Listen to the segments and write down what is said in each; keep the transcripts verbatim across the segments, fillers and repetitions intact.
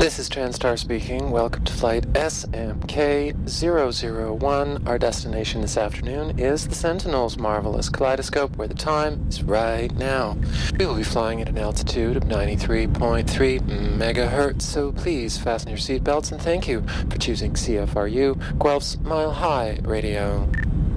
This is Transtar speaking. Welcome to flight S M K zero zero one. Our destination this afternoon is the Sentinel's Marvelous Kaleidoscope, where the time is right now. We will be flying at an altitude of ninety-three point three megahertz, so please fasten your seatbelts and thank you for choosing C F R U, Guelph's Mile High Radio.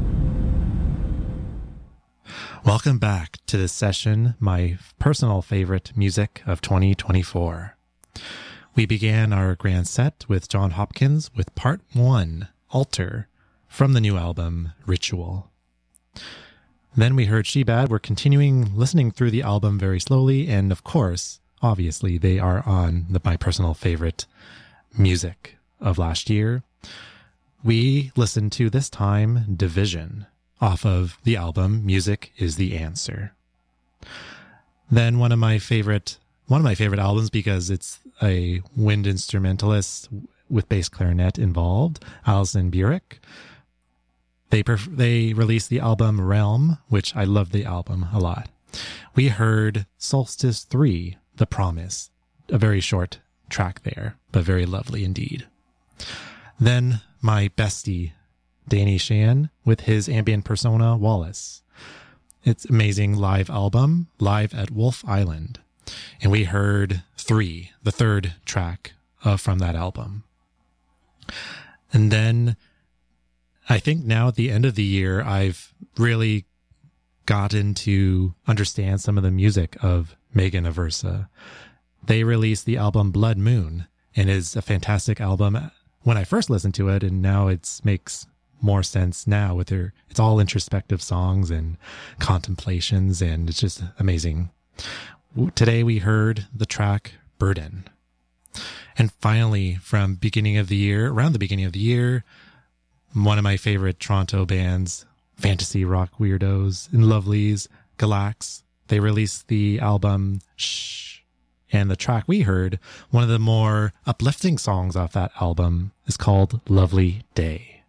Welcome back to this session, my personal favorite music of twenty twenty-four. We began our grand set with John Hopkins with part one, Altar, from the new album, Ritual. Then we heard She Bad. We're continuing listening through the album very slowly, and of course, obviously, they are on the, my personal favorite music of last year. We listened to, this time, Division, off of the album Music is the Answer. Then one of my favorite One of my favorite albums, because it's a wind instrumentalist with bass clarinet involved, Alison Burek. They perf- they released the album Realm, which I love the album a lot. We heard Solstice three, The Promise, a very short track there, but very lovely indeed. Then my bestie, Danny Shan, with his ambient persona, Wallace. It's amazing live album, Live at Wolf Island. And we heard Three, the third track uh, from that album. And then I think now at the end of the year, I've really gotten to understand some of the music of Megan Aversa. They released the album Blood Moon, and is a fantastic album when I first listened to it, and now it makes more sense now with their, it's all introspective songs and contemplations, and it's just amazing. Today we heard the track Burden. And finally, from beginning of the year, around the beginning of the year, one of my favorite Toronto bands, fantasy rock weirdos and lovelies, Galax. They released the album Shh. And the track we heard, one of the more uplifting songs off that album, is called Lovely Day.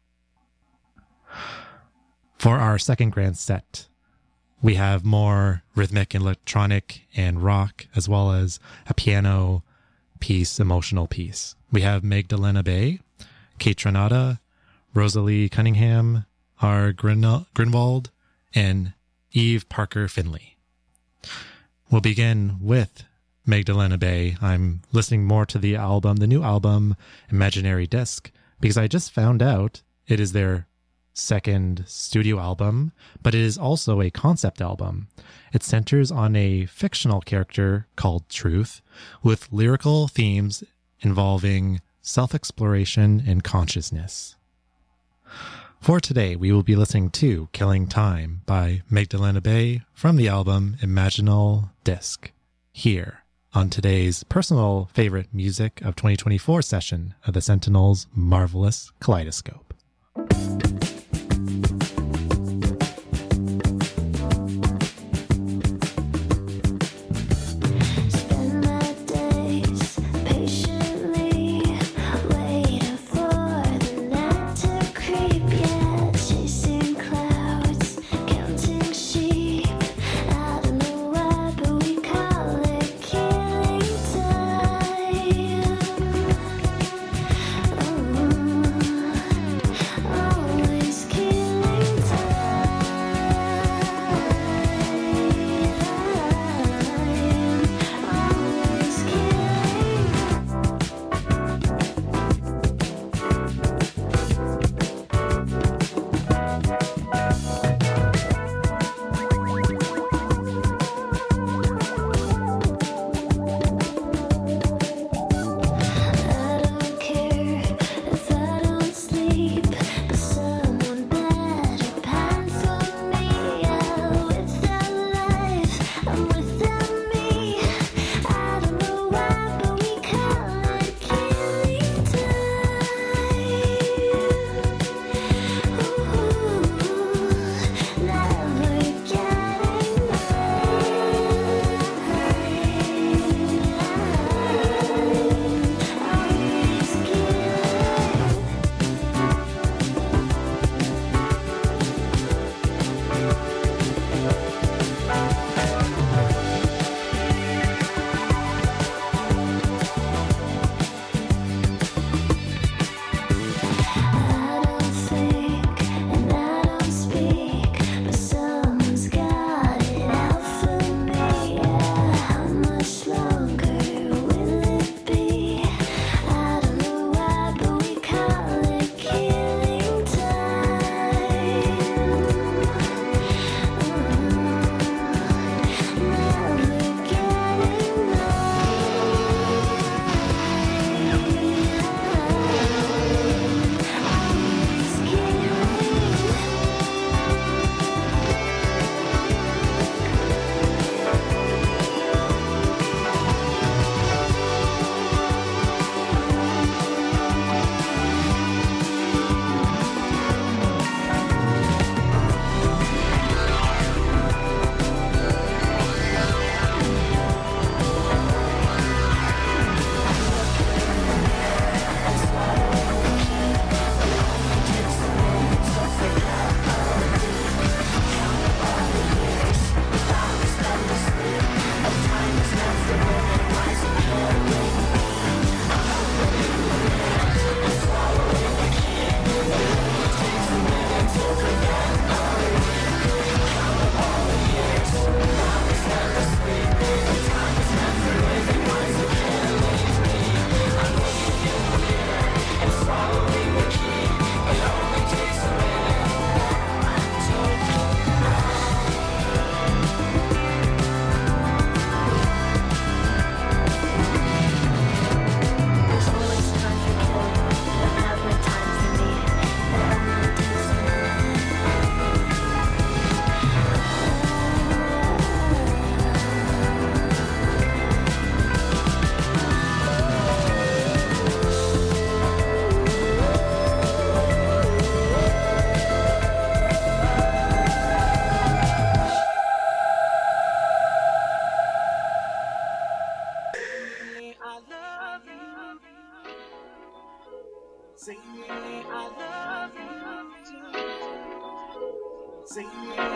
For our second grand set, we have more rhythmic, electronic, and rock, as well as a piano piece, emotional piece. We have Magdalena Bay, Kate Renata, Rosalie Cunningham, R. Grin- Grinwald, and Eve Parker Finley. We'll begin with Magdalena Bay. I'm listening more to the album, the new album, Imaginary Disc, because I just found out it is their second studio album, but it is also a concept album. It centers on a fictional character called Truth, with lyrical themes involving self-exploration and consciousness. For today, we will be listening to Killing Time by Magdalena Bay from the album Imaginal Disc, here on today's personal favorite music of twenty twenty-four session of the Sentinel's Marvelous Kaleidoscope.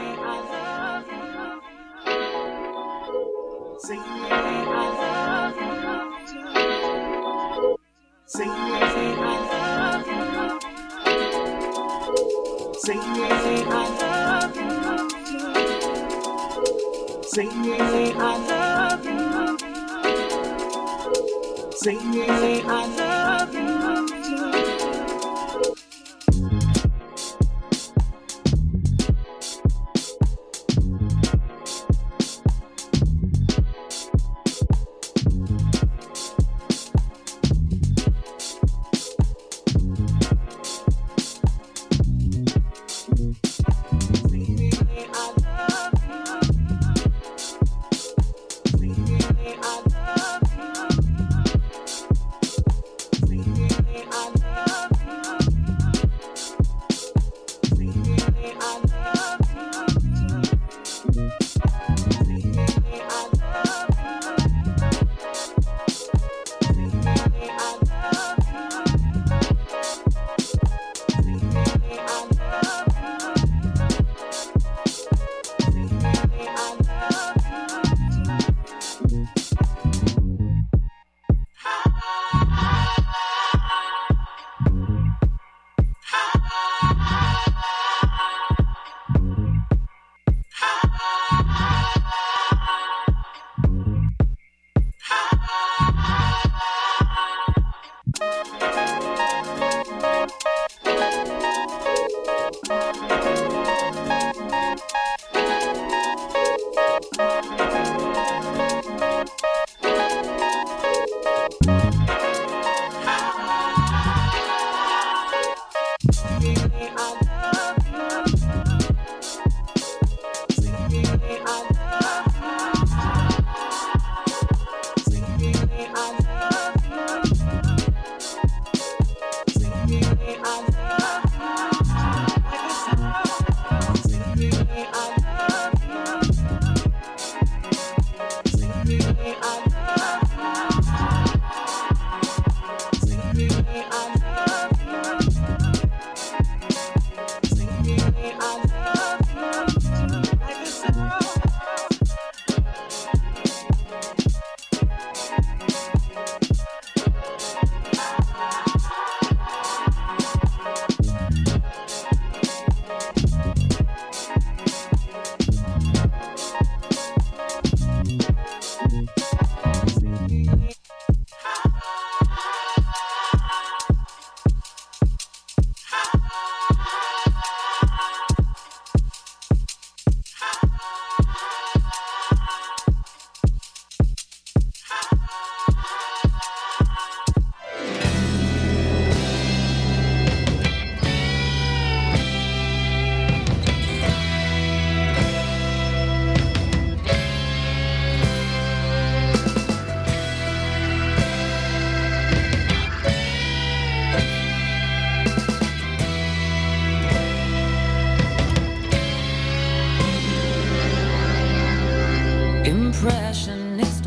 Impressionist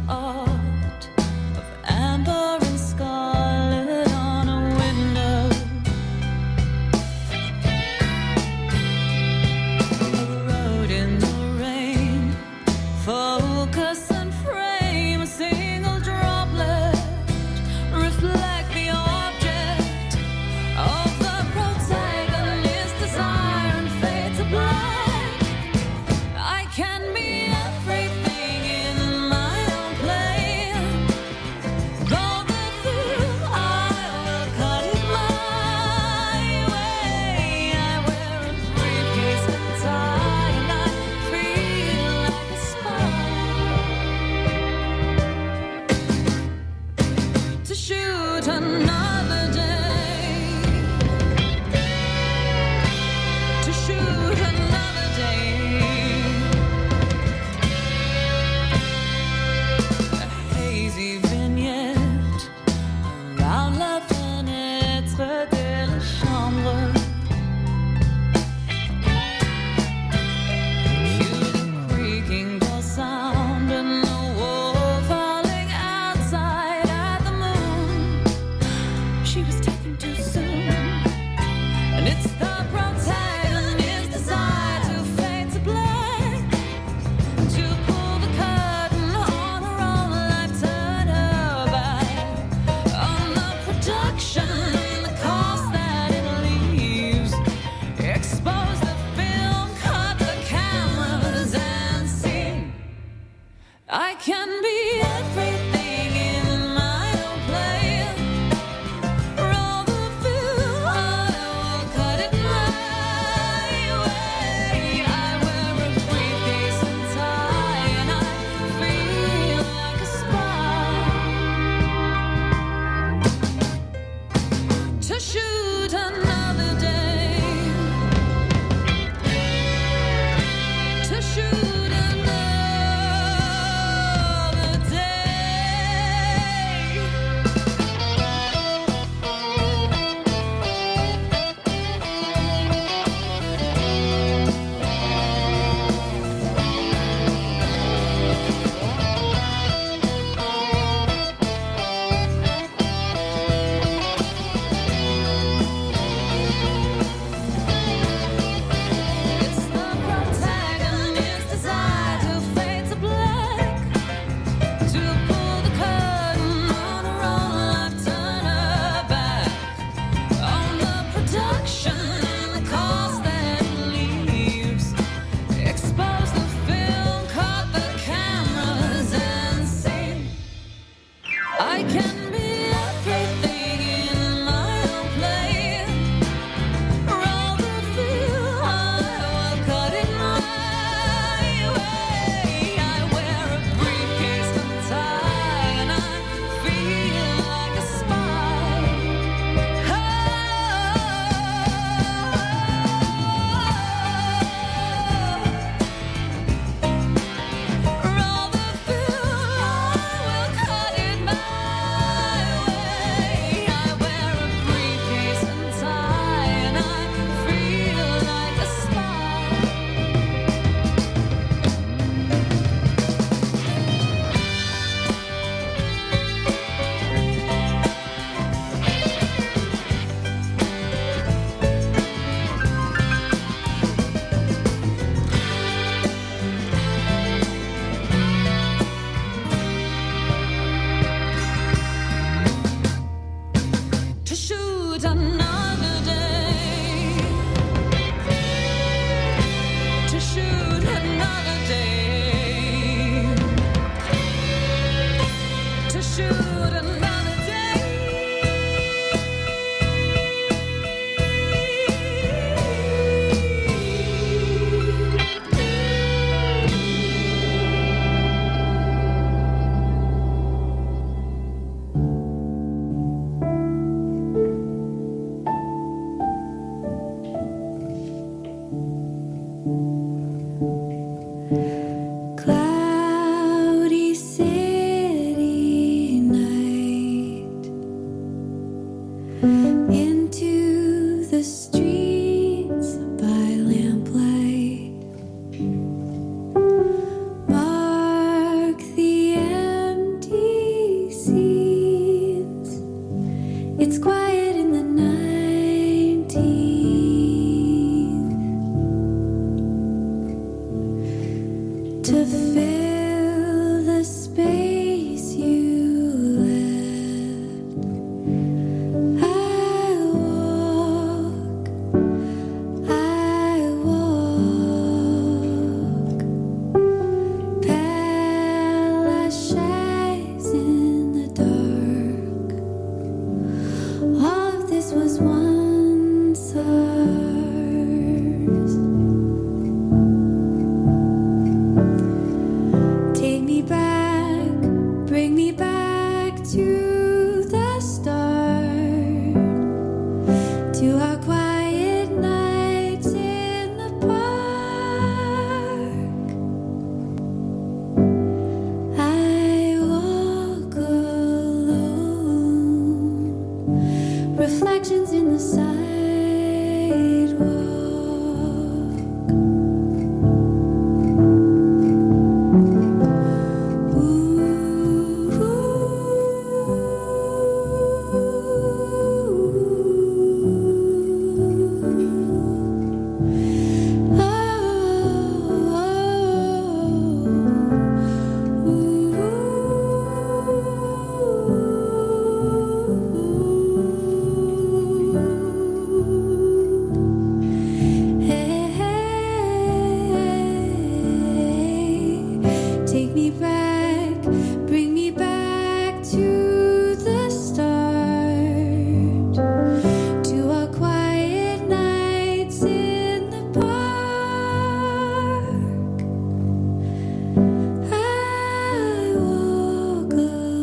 art of amber and scarlet on a window. A road in the rain, focus and frame, a single droplet reflect the object of the protagonist's desire and fade to black. I can be everything in my to fill the space you left. I walk, I walk, pale as shadows in the dark. All of this was once ours. Take me back, bring me back to the start, to our quiet nights in the park. I walk alone, reflections in the sidewalk. Take me back, bring me back to the start, to our quiet nights in the park. I walk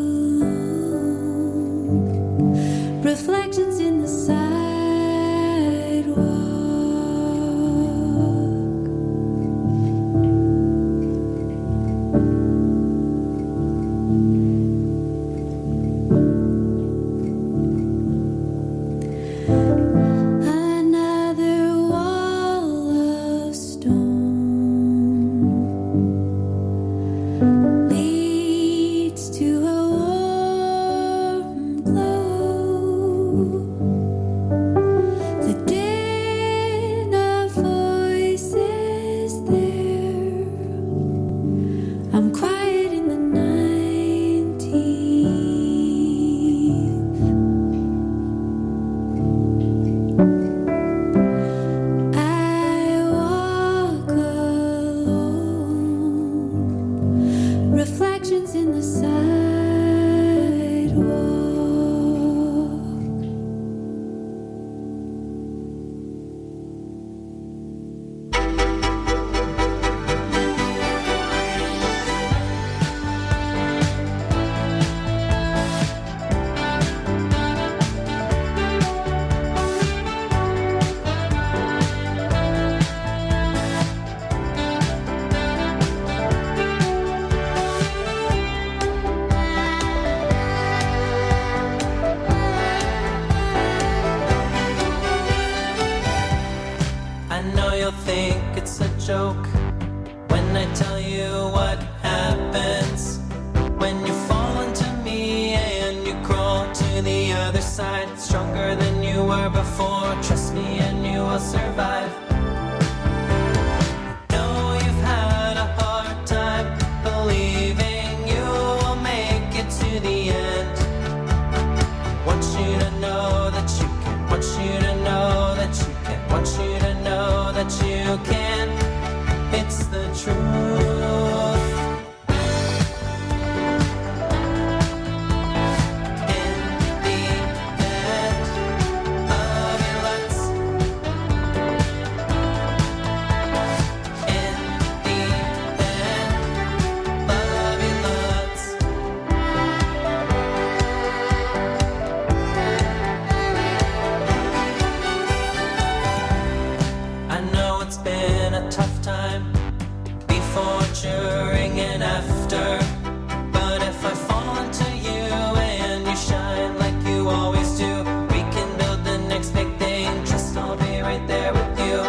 alone, reflections in the sidewalk. Another wall of stone leads to a warm glow. The din of voices there. I'm quiet in the nineteenth. I walk alone, reflections in the sidewalk. I know you'll think it's a joke when I tell you what happens when you fall into me and you crawl to the other side, stronger than you were before. Trust me and you will survive. Know you've had a hard time believing you will make it to the end. Want you to know that you can, want you to know that you can, want you to know that you can. It's the truth. In the end of your lights. In the end of your lights. I know it's been a tough time before, during, and after. But if I fall into you and you shine like you always do, we can build the next big thing. Trust I'll be right there with you.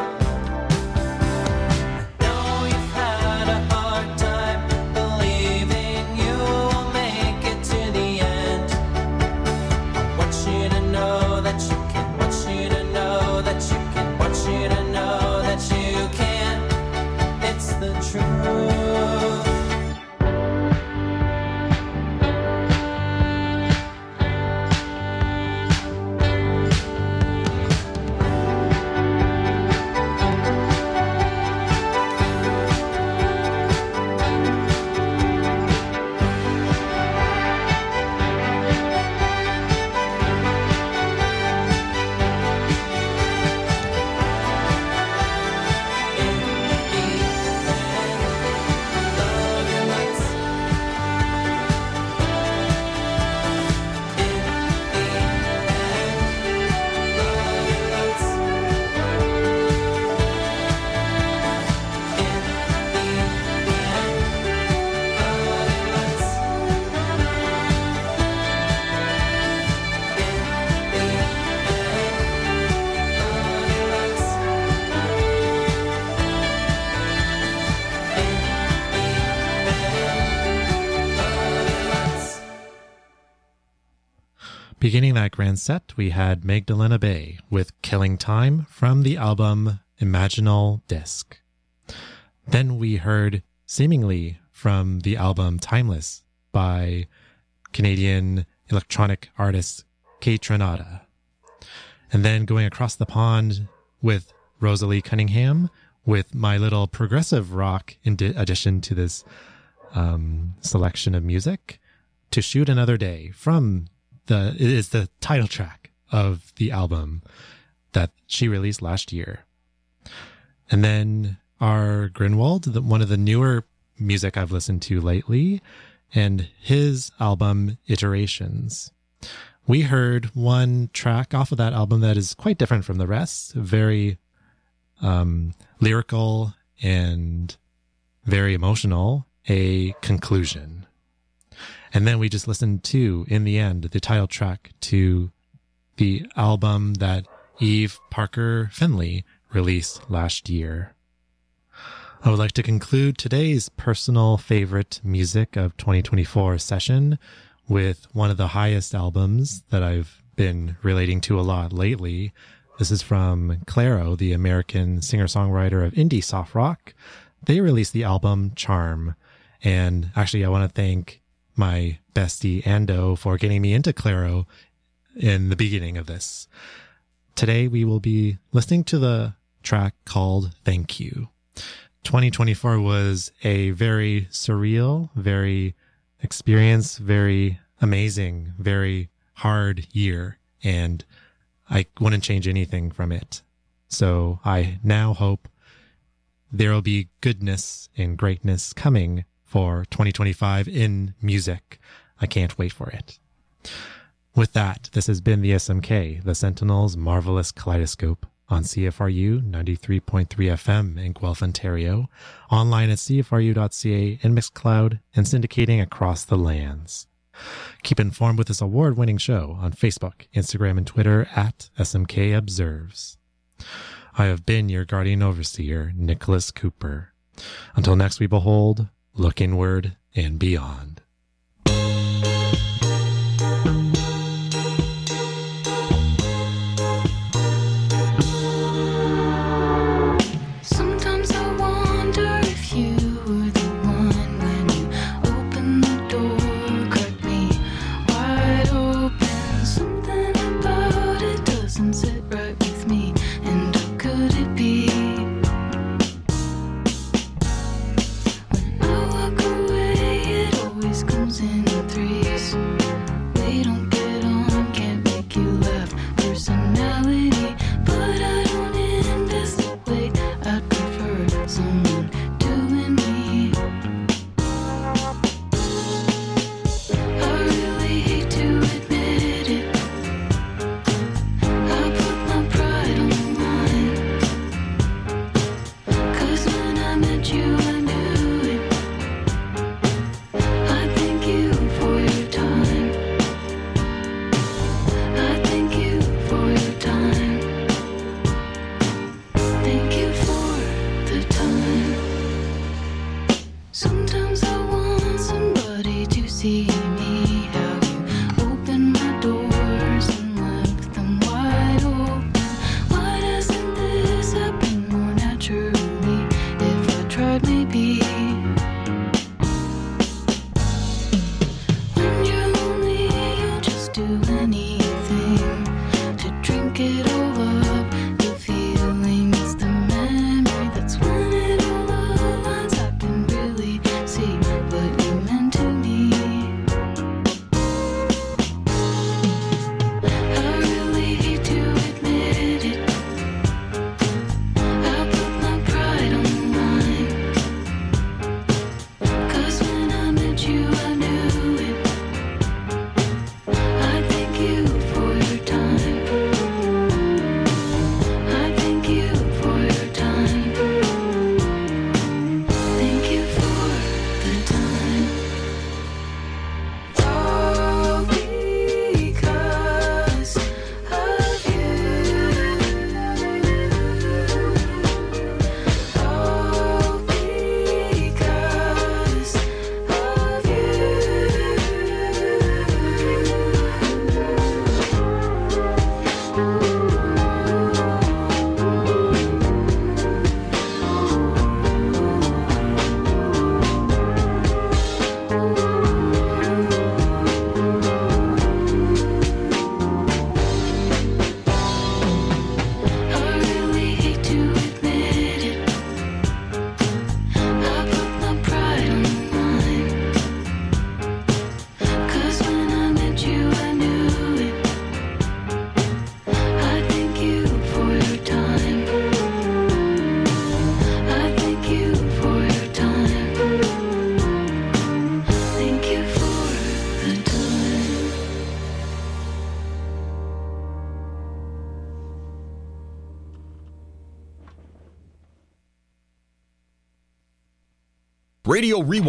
Know you've had a hard time believing you will make it to the end. I want you to know that you can, want you to know that you can, want you to know that you can. It's the truth. Beginning that grand set, we had Magdalena Bay with Killing Time from the album Imaginal Disc. Then we heard Seemingly from the album Timeless by Canadian electronic artist Kate Renata. And then going across the pond with Rosalie Cunningham with my little progressive rock in di- addition to this um, selection of music, To Shoot Another Day from the, it is the title track of the album that she released last year. And then our Grinwald, the, one of the newer music I've listened to lately, and his album Iterations. We heard one track off of that album that is quite different from the rest, very um, lyrical and very emotional, a Conclusion. And then we just listened to, in the end, the title track to the album that Eve Parker Finley released last year. I would like to conclude today's personal favorite music of twenty twenty-four session with one of the highest albums that I've been relating to a lot lately. This is from Clairo, the American singer-songwriter of indie soft rock. They released the album Charm. And actually, I want to thank my bestie Ando for getting me into Clairo in the beginning of this. Today, we will be listening to the track called Thank You. twenty twenty-four was a very surreal, very experienced, very amazing, very hard year, and I wouldn't change anything from it. So I now hope there will be goodness and greatness coming for twenty twenty-five in music. I can't wait for it. With that, this has been the S M K, the Sentinel's Marvelous Kaleidoscope, on C F R U ninety-three point three F M in Guelph, Ontario, online at c f r u dot c a and Mixcloud, and syndicating across the lands. Keep informed with this award-winning show on Facebook, Instagram, and Twitter at S M K Observes. I have been your guardian overseer, Nicholas Cooper. Until next we behold, look inward and beyond. Sometimes I wonder if you were the one when you opened the door, cracked me wide open. Something about it doesn't sit right with me, and how could it be? When I walk away, it always comes in threes. We don't get on, can't make you laugh. Personality, but I don't end this way. I'd prefer someone doing me. I really hate to admit it. I put my pride on the line. 'Cause when I met you, I knew it. I thank you for your time. I thank you for your time. Thank you for the time. Sometimes I want somebody to see me, how you open my doors and left them wide open. Why doesn't this happen more naturally? If I tried, maybe. When you're lonely, you'll just do anything to drink it all up. The feeling is the memory. That's when it all aligns. I can really see what you meant to me. Radio Rewind